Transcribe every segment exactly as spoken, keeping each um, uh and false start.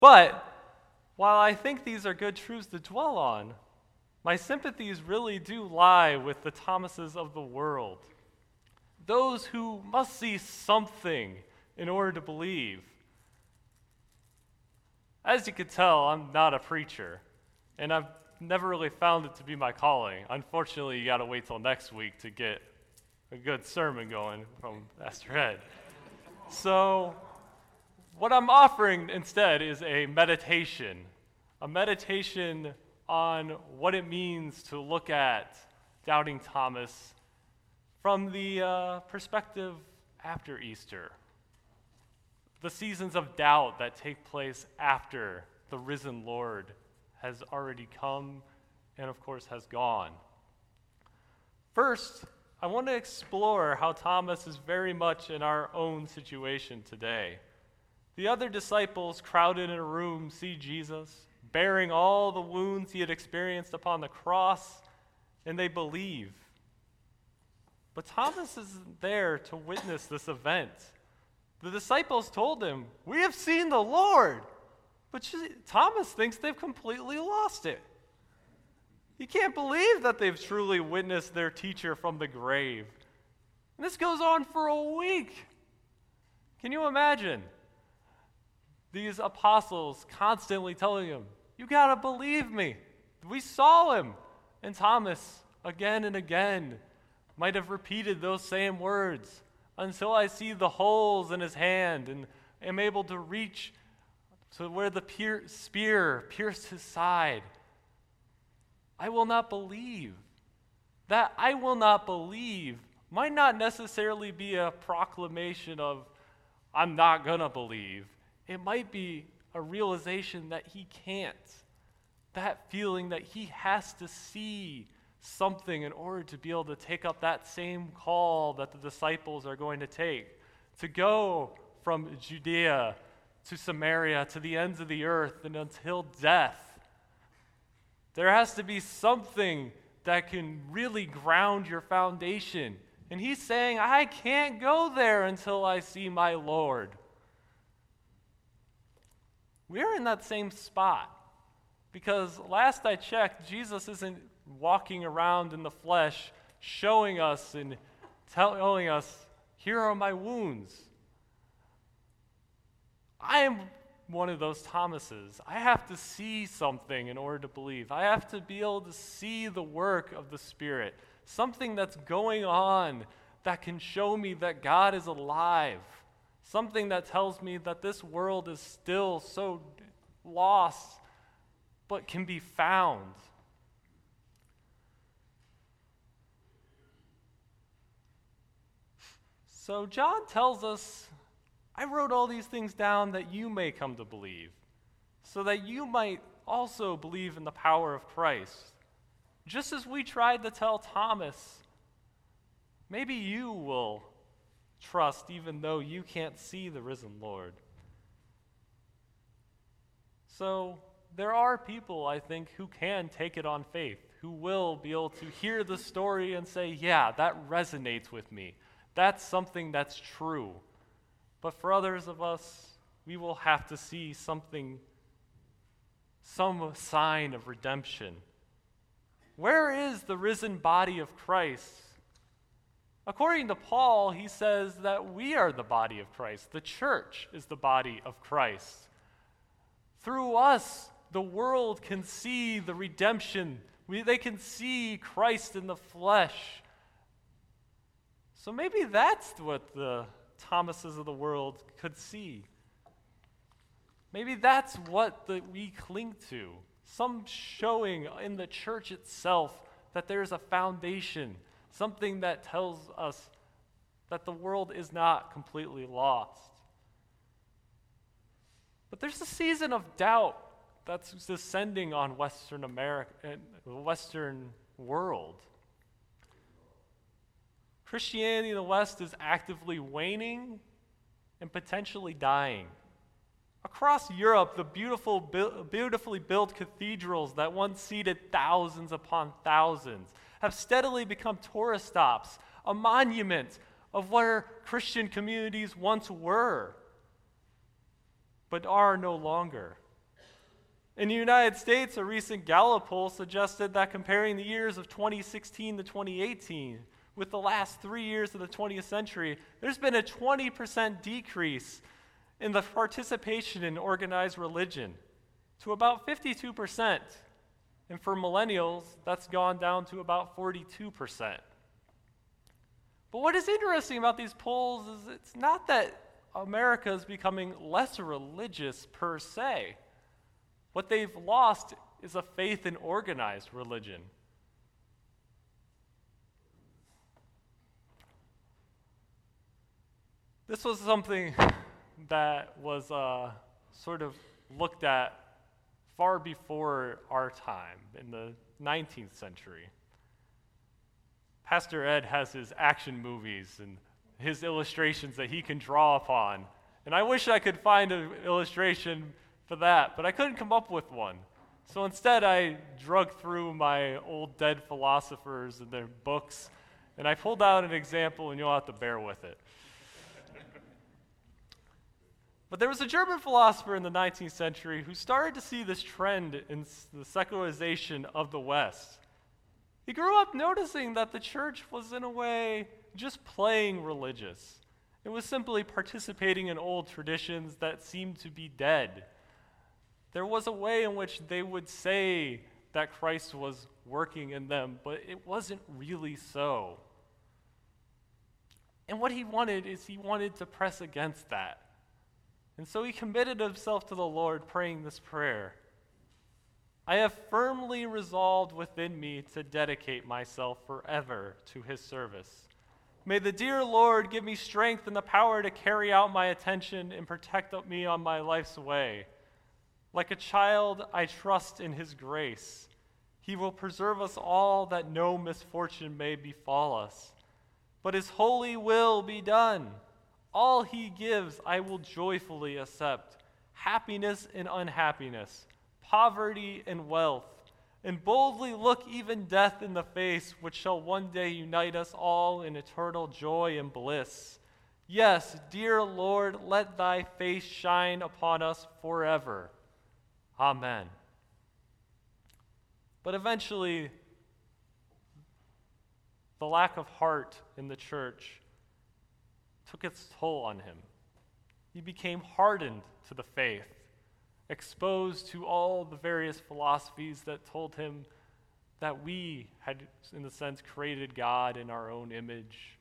But while I think these are good truths to dwell on, my sympathies really do lie with the Thomases of the world, those who must see something in order to believe. As you could tell, I'm not a preacher, and I've never really found it to be my calling. Unfortunately, you got to wait till next week to get a good sermon going from Pastor Ed. So what I'm offering instead is a meditation, a meditation on what it means to look at Doubting Thomas from the uh, perspective after Easter, the seasons of doubt that take place after the risen Lord has already come and, of course, has gone. First, I want to explore how Thomas is very much in our own situation today. The other disciples crowded in a room see Jesus, bearing all the wounds he had experienced upon the cross, and they believe. But Thomas isn't there to witness this event. The disciples told him, "We have seen the Lord." But Thomas thinks they've completely lost it. He can't believe that they've truly witnessed their teacher from the grave. And this goes on for a week. Can you imagine these apostles constantly telling him, "You got to believe me. We saw him." And Thomas, again and again, might have repeated those same words, "Until I see the holes in his hand and am able to reach to where the pier- spear pierced his side, I will not believe." That "I will not believe" might not necessarily be a proclamation of "I'm not gonna believe." It might be a realization that he can't. That feeling that he has to see something in order to be able to take up that same call that the disciples are going to take, to go from Judea to Samaria to the ends of the earth and until death. There has to be something that can really ground your foundation. And he's saying, "I can't go there until I see my Lord." We're in that same spot because last I checked, Jesus isn't walking around in the flesh showing us and telling us, "Here are my wounds." I am one of those Thomases. I have to see something in order to believe. I have to be able to see the work of the Spirit, something that's going on that can show me that God is alive, something that tells me that this world is still so lost but can be found. So John tells us, "I wrote all these things down that you may come to believe, so that you might also believe in the power of Christ." Just as we tried to tell Thomas, maybe you will trust even though you can't see the risen Lord. So there are people, I think, who can take it on faith, who will be able to hear the story and say, "Yeah, that resonates with me. That's something that's true." But for others of us, we will have to see something, some sign of redemption. Where is the risen body of Christ? According to Paul, he says that we are the body of Christ. The church is the body of Christ. Through us, the world can see the redemption. We, they can see Christ in the flesh. So maybe that's what the Thomases of the world could see. Maybe that's what the, we cling to. Some showing in the church itself that there's a foundation, something that tells us that the world is not completely lost. But there's a season of doubt that's descending on Western America and the Western world. Christianity in the West is actively waning and potentially dying. Across Europe, the beautiful, beautifully built cathedrals that once seated thousands upon thousands have steadily become tourist stops, a monument of where Christian communities once were, but are no longer. In the United States, a recent Gallup poll suggested that comparing the years of twenty sixteen to twenty eighteen with the last three years of the twentieth century, there's been a twenty percent decrease in the participation in organized religion to about fifty-two percent. And for millennials, that's gone down to about forty-two percent. But what is interesting about these polls is it's not that America is becoming less religious per se. What they've lost is a faith in organized religion. This was something that was uh, sort of looked at far before our time, in the nineteenth century. Pastor Ed has his action movies and his illustrations that he can draw upon. And I wish I could find an illustration for that, but I couldn't come up with one. So instead, I drug through my old dead philosophers and their books, and I pulled out an example, and you'll have to bear with it. But there was a German philosopher in the nineteenth century who started to see this trend in the secularization of the West. He grew up noticing that the church was, in a way, just playing religious. It was simply participating in old traditions that seemed to be dead. There was a way in which they would say that Christ was working in them, but it wasn't really so. And what he wanted is he wanted to press against that. And so he committed himself to the Lord, praying this prayer: I have firmly resolved within me to dedicate myself forever to his service. May the dear Lord give me strength and the power to carry out my attention and protect me on my life's way. Like a child, I trust in his grace. He will preserve us all, that no misfortune may befall us. But his holy will be done. All he gives I will joyfully accept, happiness and unhappiness, poverty and wealth, and boldly look even death in the face, which shall one day unite us all in eternal joy and bliss. Yes, dear Lord, let thy face shine upon us forever. Amen. But eventually, the lack of heart in the church took its toll on him. He became hardened to the faith, exposed to all the various philosophies that told him that we had, in a sense, created God in our own image.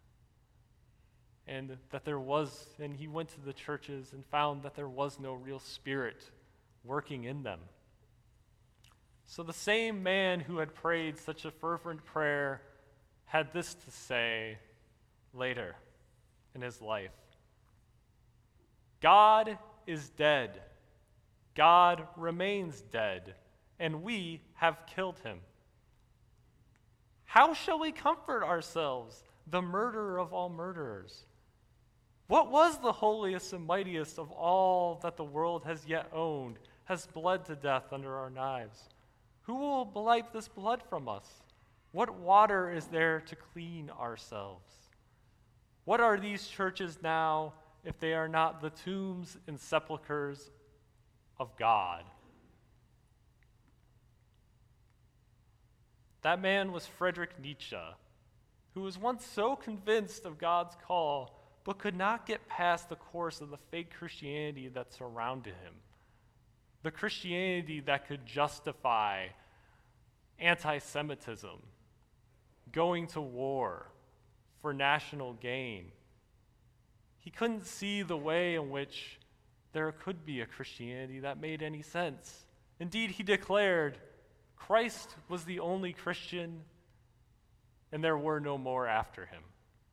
And that there was, and he went to the churches and found that there was no real spirit working in them. So the same man who had prayed such a fervent prayer had this to say later in his life: God is dead. God remains dead, and we have killed him. How shall we comfort ourselves, the murderer of all murderers? What was the holiest and mightiest of all that the world has yet owned, has bled to death under our knives? Who will wipe this blood from us? What water is there to clean ourselves? What are these churches now if they are not the tombs and sepulchres of God? That man was Friedrich Nietzsche, who was once so convinced of God's call, but could not get past the course of the fake Christianity that surrounded him. The Christianity that could justify anti-Semitism, going to war for national gain. He couldn't see the way in which there could be a Christianity that made any sense. Indeed, he declared Christ was the only Christian, and there were no more after him.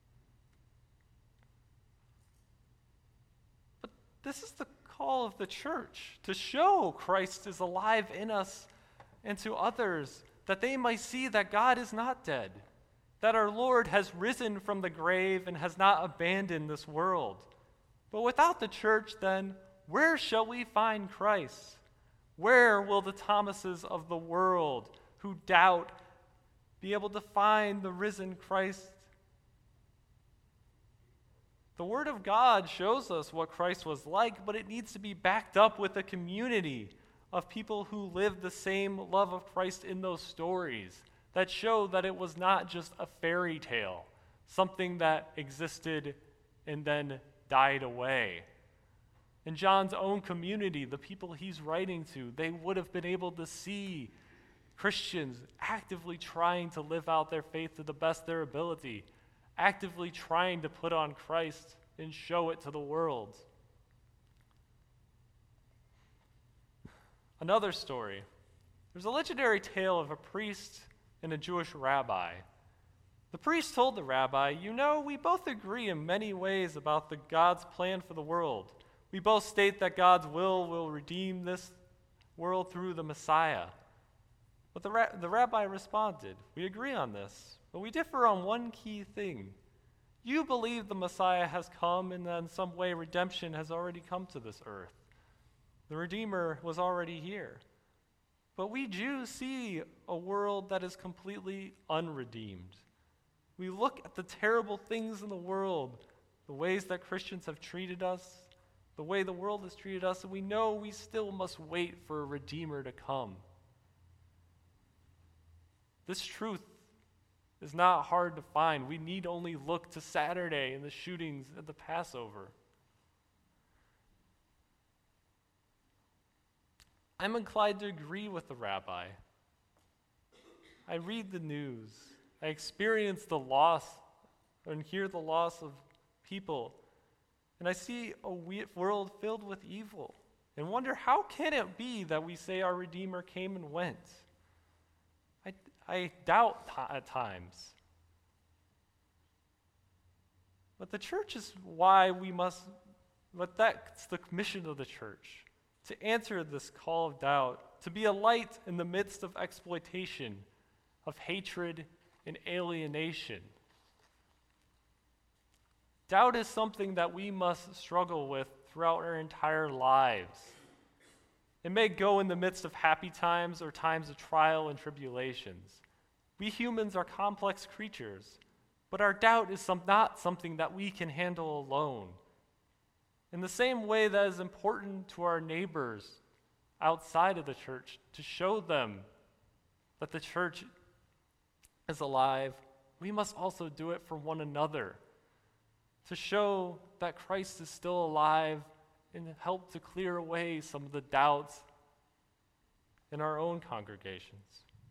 But this is the call of the church, to show Christ is alive in us and to others, that they might see that God is not dead, that our Lord has risen from the grave and has not abandoned this world. But without the church, then, where shall we find Christ? Where will the Thomases of the world who doubt be able to find the risen Christ? The Word of God shows us what Christ was like, but it needs to be backed up with a community, of people who lived the same love of Christ in those stories that show that it was not just a fairy tale, something that existed and then died away. In John's own community, the people he's writing to, they would have been able to see Christians actively trying to live out their faith to the best of their ability, actively trying to put on Christ and show it to the world. Another story. There's a legendary tale of a priest and a Jewish rabbi. The priest told the rabbi, "You know, we both agree in many ways about the God's plan for the world. We both state that God's will will redeem this world through the Messiah." But the, ra- the rabbi responded, "We agree on this, but we differ on one key thing. You believe the Messiah has come and that in some way redemption has already come to this earth. The Redeemer was already here. But we Jews see a world that is completely unredeemed. We look at the terrible things in the world, the ways that Christians have treated us, the way the world has treated us, and we know we still must wait for a Redeemer to come. This truth is not hard to find. We need only look to Saturday and the shootings at the Passover. I'm inclined to agree with the rabbi. I read the news. I experience the loss and hear the loss of people. And I see a world filled with evil and wonder, how can it be that we say our Redeemer came and went? I, I doubt t- at times. But the church is why we must, but that's the mission of the church, to answer this call of doubt, to be a light in the midst of exploitation, of hatred and alienation. Doubt is something that we must struggle with throughout our entire lives. It may go in the midst of happy times or times of trial and tribulations. We humans are complex creatures, but our doubt is some, not something that we can handle alone. In the same way that is important to our neighbors outside of the church, to show them that the church is alive, we must also do it for one another, to show that Christ is still alive and help to clear away some of the doubts in our own congregations.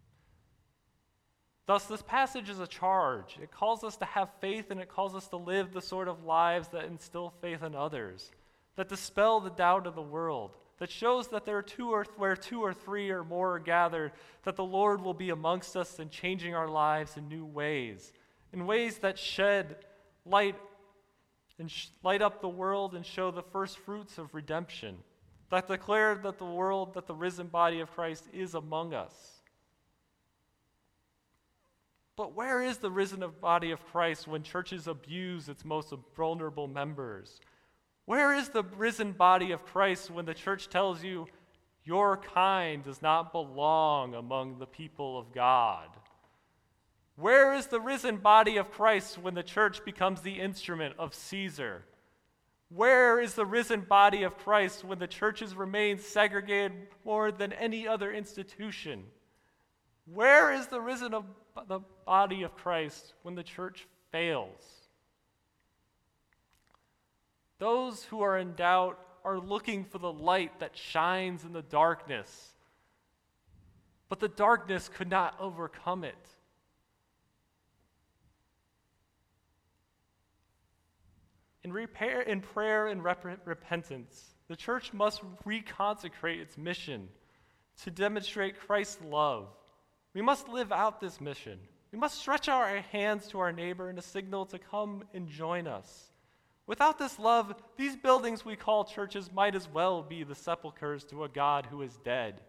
Thus, this passage is a charge. It calls us to have faith, and it calls us to live the sort of lives that instill faith in others, that dispel the doubt of the world, that shows that there are two or th- where two or three or more are gathered, that the Lord will be amongst us and changing our lives in new ways, in ways that shed light and sh- light up the world and show the first fruits of redemption, that declare that the world, that the risen body of Christ is among us. But where is the risen body of Christ when churches abuse its most vulnerable members? Where is the risen body of Christ when the church tells you your kind does not belong among the people of God? Where is the risen body of Christ when the church becomes the instrument of Caesar? Where is the risen body of Christ when the churches remain segregated more than any other institution? Where is the risen of the body of Christ when the church fails? Those who are in doubt are looking for the light that shines in the darkness, but the darkness could not overcome it. In, repair, in prayer and rep- repentance, the church must reconsecrate its mission to demonstrate Christ's love. We must live out this mission. We must stretch out our hands to our neighbor in a signal to come and join us. Without this love, these buildings we call churches might as well be the sepulchres to a God who is dead.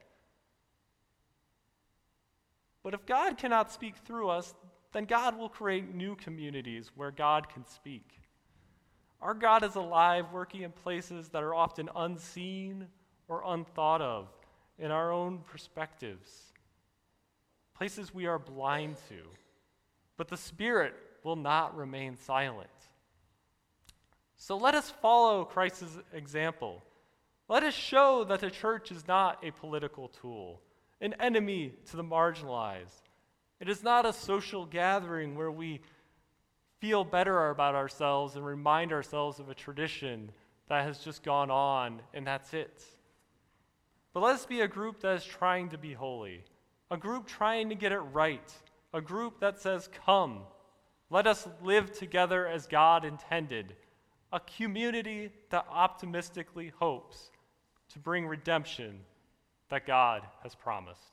But if God cannot speak through us, then God will create new communities where God can speak. Our God is alive, working in places that are often unseen or unthought of in our own perspectives, places we are blind to. But the Spirit will not remain silent. So let us follow Christ's example. Let us show that the church is not a political tool, an enemy to the marginalized. It is not a social gathering where we feel better about ourselves and remind ourselves of a tradition that has just gone on, and that's it. But let us be a group that is trying to be holy, a group trying to get it right, a group that says, come, let us live together as God intended, a community that optimistically hopes to bring redemption that God has promised.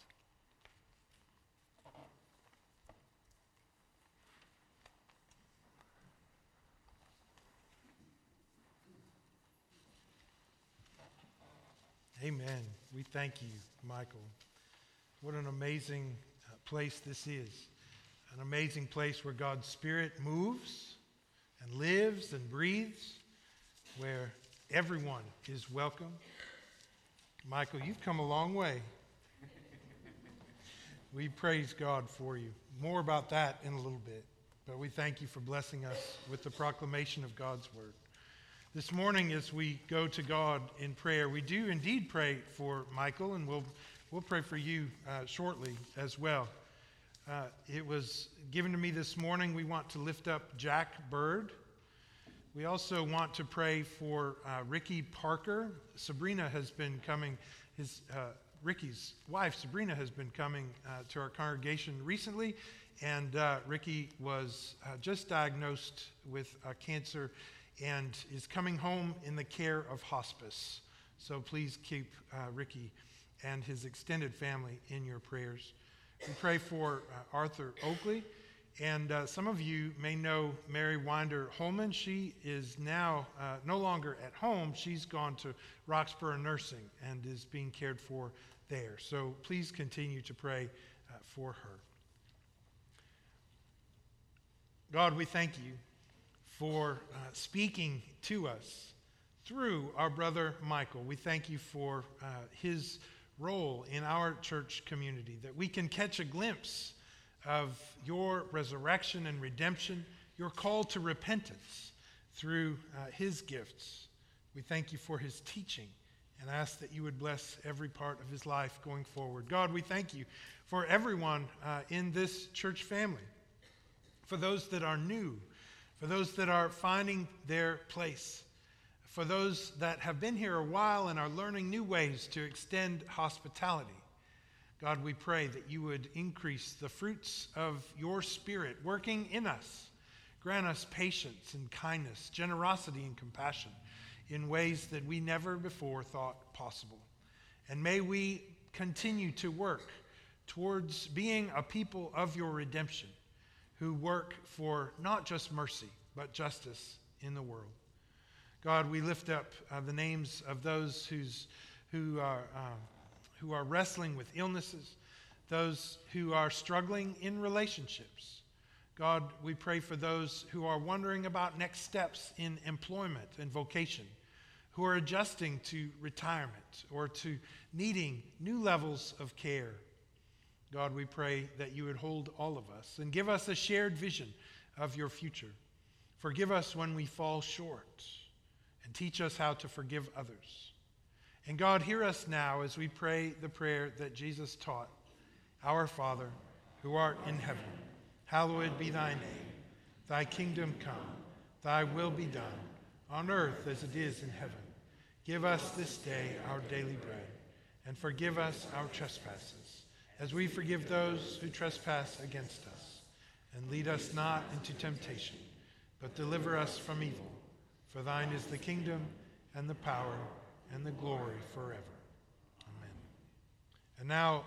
Amen. We thank you, Michael. What an amazing uh, place this is. An amazing place where God's Spirit moves and lives and breathes, where everyone is welcome. Michael, you've come a long way. We praise God for you. More about that in a little bit. But we thank you for blessing us with the proclamation of God's word. This morning, as we go to God in prayer, we do indeed pray for Michael, and we'll we'll pray for you uh, shortly as well. Uh, it was given to me this morning. We want to lift up Jack Bird. We also want to pray for uh, Ricky Parker. Sabrina has been coming. His uh, Ricky's wife, Sabrina, has been coming uh, to our congregation recently, and uh, Ricky was uh, just diagnosed with uh, cancer and is coming home in the care of hospice. So please keep uh, Ricky and his extended family in your prayers. We pray for uh, Arthur Oakley. And uh, some of you may know Mary Winder Holman. She is now uh, no longer at home. She's gone to Roxborough Nursing and is being cared for there. So please continue to pray uh, for her. God, we thank you for uh, speaking to us through our brother Michael. We thank you for uh, his role in our church community, that we can catch a glimpse of your resurrection and redemption, your call to repentance through uh, his gifts. We thank you for his teaching and ask that you would bless every part of his life going forward. God, we thank you for everyone uh, in this church family, for those that are new, for those that are finding their place, for those that have been here a while and are learning new ways to extend hospitality. God, we pray that you would increase the fruits of your Spirit working in us. Grant us patience and kindness, generosity and compassion in ways that we never before thought possible. And may we continue to work towards being a people of your redemption who work for not just mercy, but justice in the world. God, we lift up uh, the names of those who's, who are... Uh, who are wrestling with illnesses, those who are struggling in relationships. God, we pray for those who are wondering about next steps in employment and vocation, who are adjusting to retirement or to needing new levels of care. God, we pray that you would hold all of us and give us a shared vision of your future. Forgive us when we fall short and teach us how to forgive others. And God, hear us now as we pray the prayer that Jesus taught. Our Father, who art in heaven, hallowed be thy name. Thy kingdom come, thy will be done, on earth as it is in heaven. Give us this day our daily bread, and forgive us our trespasses, as we forgive those who trespass against us. And lead us not into temptation, but deliver us from evil. For thine is the kingdom, and the power, and the glory forever. Amen. And now,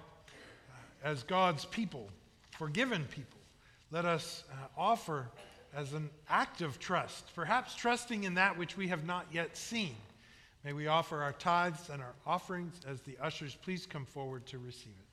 uh, as God's people, forgiven people, let us uh, offer as an act of trust, perhaps trusting in that which we have not yet seen. May we offer our tithes and our offerings as the ushers please come forward to receive it.